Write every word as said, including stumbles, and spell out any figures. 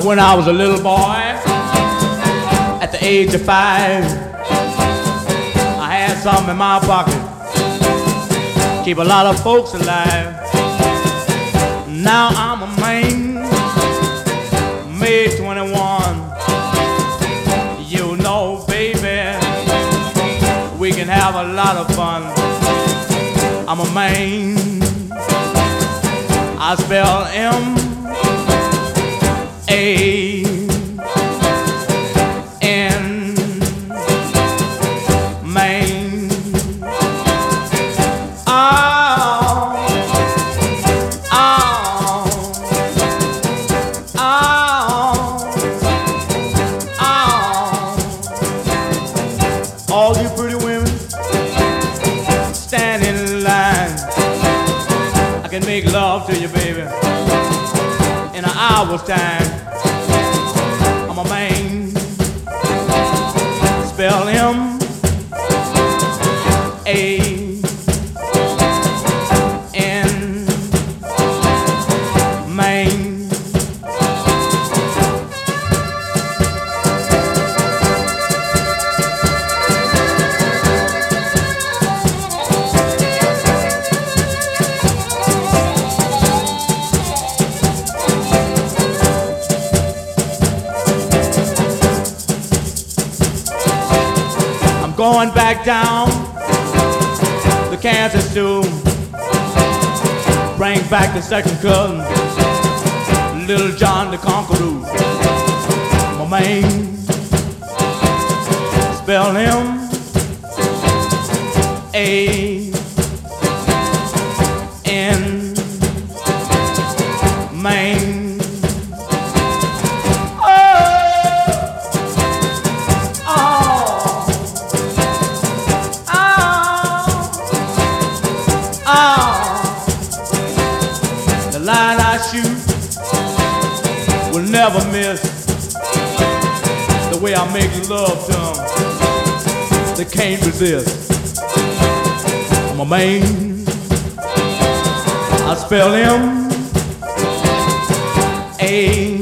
When I was a little boy, at the age of five, I had something in my pocket, keep a lot of folks alive. Now I'm a man, May twenty-one. You know, baby, we can have a lot of fun. I'm a man, I spell M A N, Maine. Oh, oh, oh, oh. All you pretty women stand in line. I can make love to you, baby, in an hour's time. I'm a man, spell M A N, Maine. Going back down to Kansas to bring back the second cousin, Little John the Conqueror. My man, spell him A N, Maine. The line I shoot will never miss. The way I make love to them, they can't resist. I'm a man, I spell him A